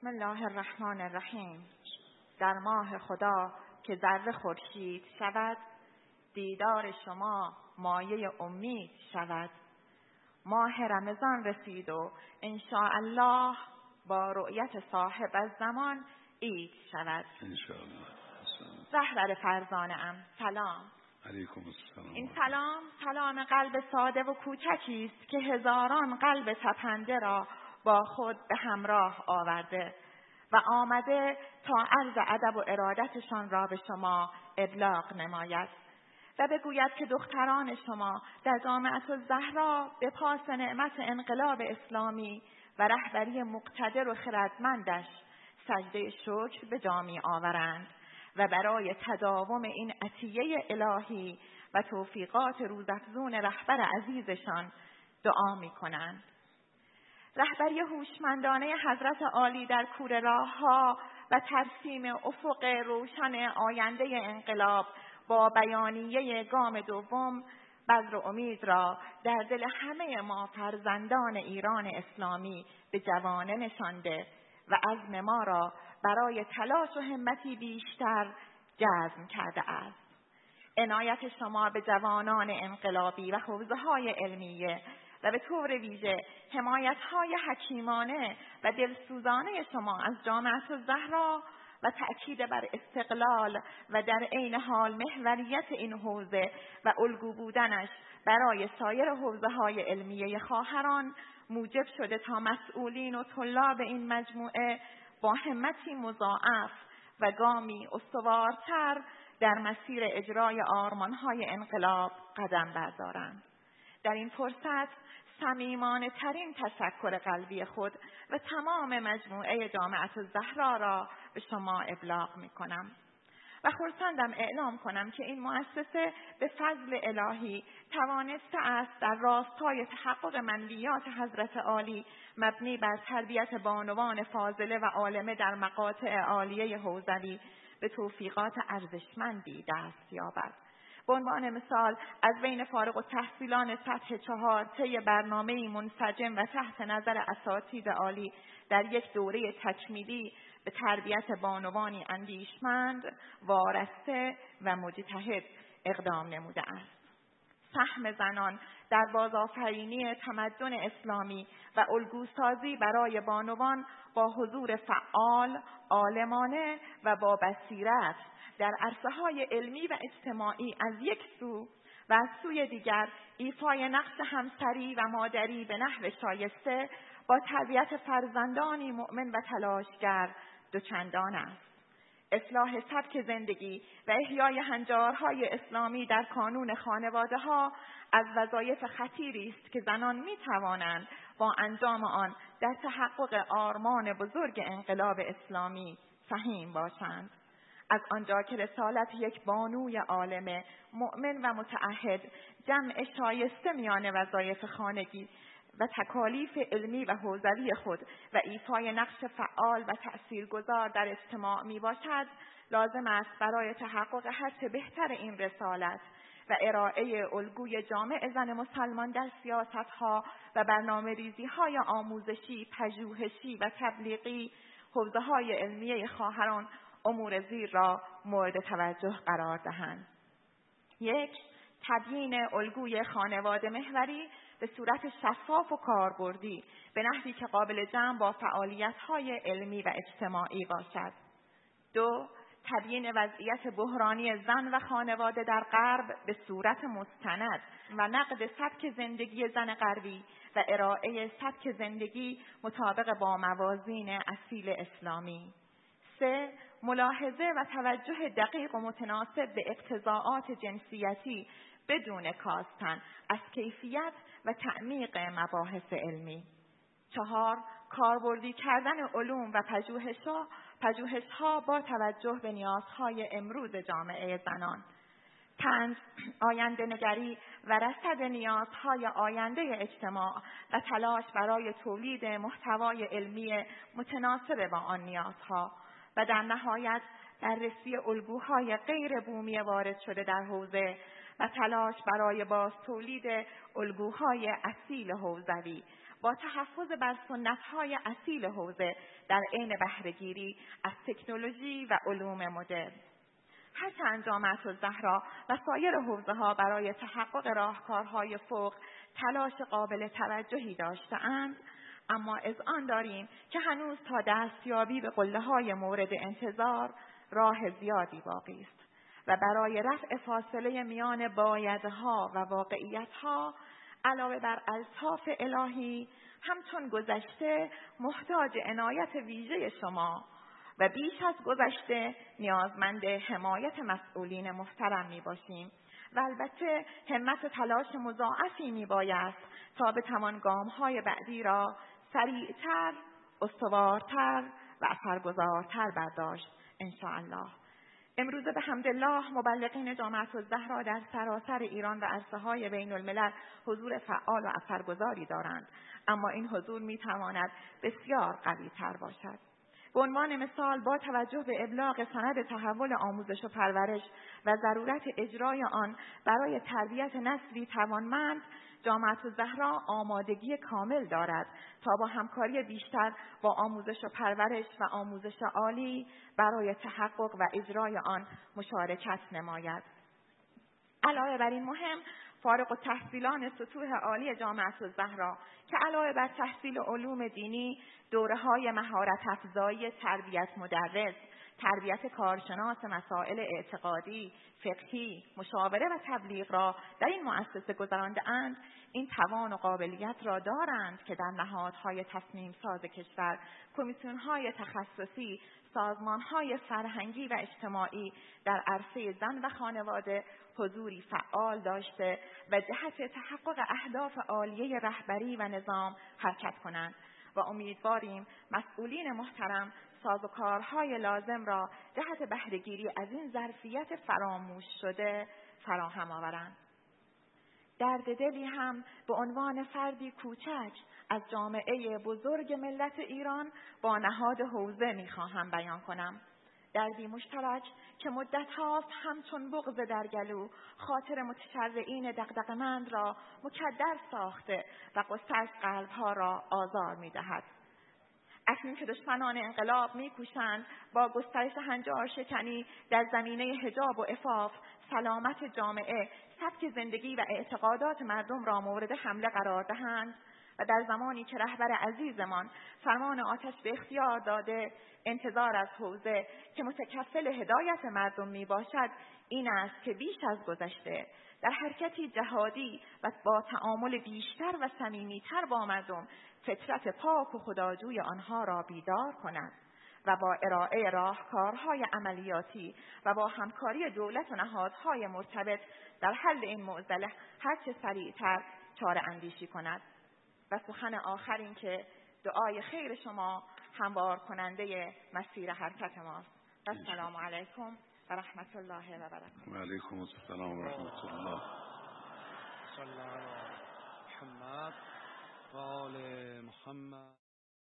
بسم الله الرحمن الرحیم. در ماه خدا که ذره خورشید شود، دیدار شما مایه امید شود. ماه رمضان رسید و انشاءالله با رؤیت صاحب الزمان عید شود. انشاءالله. رهبر فرزانه‌ام سلام. علیکم السلام. این سلام قلب ساده و کوچکی است که هزاران قلب تپنده را با خود به همراه آورده و آمده تا عرض ادب و ارادتشان را به شما ابلاغ نماید و بگوید که دختران شما در جامعة الزهرا به پاس نعمت انقلاب اسلامی و رهبری مقتدر و خردمندش سجده شکر به جا می آورند و برای تداوم این عطیه الهی و توفیقات روزافزون رهبر عزیزشان دعا می کنند. رهبری هوشمندانه حضرت عالی در کوره راه‌ها و ترسیم افق روشن آینده انقلاب با بیانیه گام دوم بذر امید را در دل همه ما فرزندان ایران اسلامی به جوانه نشانده و عزم ما را برای تلاش و همتی بیشتر جزم کرده است. عنایت شما به جوانان انقلابی و حوزه‌های علمیه و به طور ویژه حمایت‌های حکیمانه و دلسوزانه شما از جامعة الزهرا و تأکید بر استقلال و در عین حال محوریت این حوزه و الگو بودنش برای سایر حوزه‌های علمیه خواهران موجب شده تا مسئولین و طلاب این مجموعه با همتی مضاعف و گامی استوارتر در مسیر اجرای آرمان‌های انقلاب قدم بردارند. در این فرصت صمیمانه ترین تشکر قلبی خود و تمام مجموعه جامعة الزهرا را به شما ابلاغ می کنم و خرسندم اعلام کنم که این مؤسسه به فضل الهی توانسته است در راستای تحقق منویات حضرت عالی مبنی بر تربیت بانوان فاضله و عالمه در مقاطع عالیه حوزوی به توفیقات ارزشمندی دست یابد. به عنوان مثال از بین فارغ التحصیلان سطح 4 طی برنامه‌ای منسجم و تحت نظر اساتید عالی در یک دوره تکمیلی به تربیت بانوانی اندیشمند، وارسته و مجتهد اقدام نموده است. سهم زنان در بازآفرینی تمدن اسلامی و الگوسازی برای بانوان با حضور فعال، عالمانه و با بصیرت در عرصه‌های علمی و اجتماعی از یک سو و از سوی دیگر ایفای نقش همسری و مادری به نحو شایسته با تربیت فرزندانی مؤمن و تلاشگر دوچندان است. اصلاح سبک زندگی و احیای هنجارهای اسلامی در کانون خانواده‌ها از وظایف خطیری است که زنان می‌توانند با انجام آن در تحقق آرمان بزرگ انقلاب اسلامی سهیم باشند. از آنجا که رسالت یک بانوی عالمه، مؤمن و متعهد جمع شایسته میان وظایف خانگی و تکالیف علمی و حوزوی خود و ایفای نقش فعال و تأثیرگذار در اجتماع می باشد، لازم است برای تحقق هرچه بهتر این رسالت و ارائه الگوی جامع زن مسلمان در سیاست‌ها و برنامه‌ریزی‌های آموزشی، پژوهشی و تبلیغی حوزه‌های علمیه خواهران امور زیر را مورد توجه قرار دهند. 1. تبیین الگوی خانواده محوری به صورت شفاف و کاربردی به نحوی که قابل جمع با فعالیت‌های علمی و اجتماعی باشد. 2. تبیین وضعیت بحرانی زن و خانواده در غرب به صورت مستند و نقد سبک زندگی زن غربی و ارائه سبک زندگی مطابق با موازین اصیل اسلامی. 3. ملاحظه و توجه دقیق و متناسب به اقتضاعات جنسیتی بدون کاستن از کیفیت و تعمیق مباحث علمی. 4. کاربردی کردن علوم و پژوهش‌ها با توجه به نیازهای امروز جامعه زنان. 5. آینده نگری و رصد نیازهای آینده اجتماع و تلاش برای تولید محتوای علمی متناسب با آن نیازها و در نهایت بررسی الگوهای غیر بومی وارد شده در حوزه و تلاش برای باز تولید الگوهای اصیل حوزوی با تحفظ بر سنت‌های اصیل حوزه در عین بهره‌گیری از تکنولوژی و علوم مدرن. هرچند جامعة الزهرا و سایر حوزه‌ها برای تحقق راهکارهای فوق تلاش قابل توجهی داشته‌اند، اما اذعان داریم که هنوز تا دستیابی به قله‌های مورد انتظار راه زیادی باقی است و برای رفع فاصله میان بایدها و واقعیت‌ها علاوه بر الطاف الهی همچون گذشته محتاج عنایت ویژه شما و بیش از گذشته نیازمند حمایت مسئولین محترم می باشیم و البته همت و تلاش مضاعفی می بایست تا بتوان گام‌های بعدی را سریعتر، استوارتر و اثرگذارتر برداشت انشاءالله. امروزه به حمدالله مبلغین جامعة الزهرا در سراسر ایران و عرصه‌های بین الملل حضور فعال و اثرگذاری دارند، اما این حضور می‌تواند بسیار قوی‌تر باشد. به عنوان مثال با توجه به ابلاغ سند تحول آموزش و پرورش و ضرورت اجرای آن برای تربیت نسلی توانمند، جامعة الزهرا آمادگی کامل دارد تا با همکاری بیشتر با آموزش و پرورش و آموزش عالی برای تحقق و اجرای آن مشارکت نماید. علاوه بر این مهم، فارغ التحصیلان سطوح عالی جامعة الزهرا که علاوه بر تحصیل علوم دینی، دوره‌های مهارت افزایی تربیت مدرس، تربیت کارشناس مسائل اعتقادی، فقهی، مشاوره و تبلیغ را در این مؤسسه گذرانده‌اند، این توان و قابلیت را دارند که در نهادهای تصمیم ساز کشور، کمیسیون‌های تخصصی، سازمان‌های فرهنگی و اجتماعی در عرصه زن و خانواده حضوری فعال داشته و جهت تحقق اهداف عالیه رهبری و نظام حرکت کنند و امیدواریم مسئولین محترم سازوکارهای لازم را جهت بهره‌گیری از این ظرفیت فراموش شده فراهم آورند. درد دلی هم به عنوان فردی کوچک از جامعه بزرگ ملت ایران با نهاد حوزه می‌خواهم بیان کنم. دردی مشترک که مدت هاست همچون بغض در گلو خاطر متشرعین دغدغه‌مند را مکدر ساخته و غصه از قلب‌ها را آزار می‌دهد. اکنون که دشمنان انقلاب می‌کوشند با گسترش هنجار شکنی در زمینه حجاب و عفاف سلامت جامعه، سبک زندگی و اعتقادات مردم را مورد حمله قرار دهند و در زمانی که رهبر عزیزمان فرمان آتش به اختیار داده، انتظار از حوزه که متکفل هدایت مردم می باشد این است که بیش از گذشته در حرکتی جهادی و با تعامل بیشتر و صمیمیتر با مردم فطرت پاک و خداجوی آنها را بیدار کند و با ارائه راهکارهای عملیاتی و با همکاری دولت و نهادهای مرتبط در حل این معضله هرچه سریعتر چاره اندیشی کند. و سخن آخر این که دعای خیر شما هموار کننده مسیر حرکت ماست. السلام علیکم و رحمت الله و برکاته. و علیکم السلام و رحمت الله. صلی الله علی محمد و آل محمد.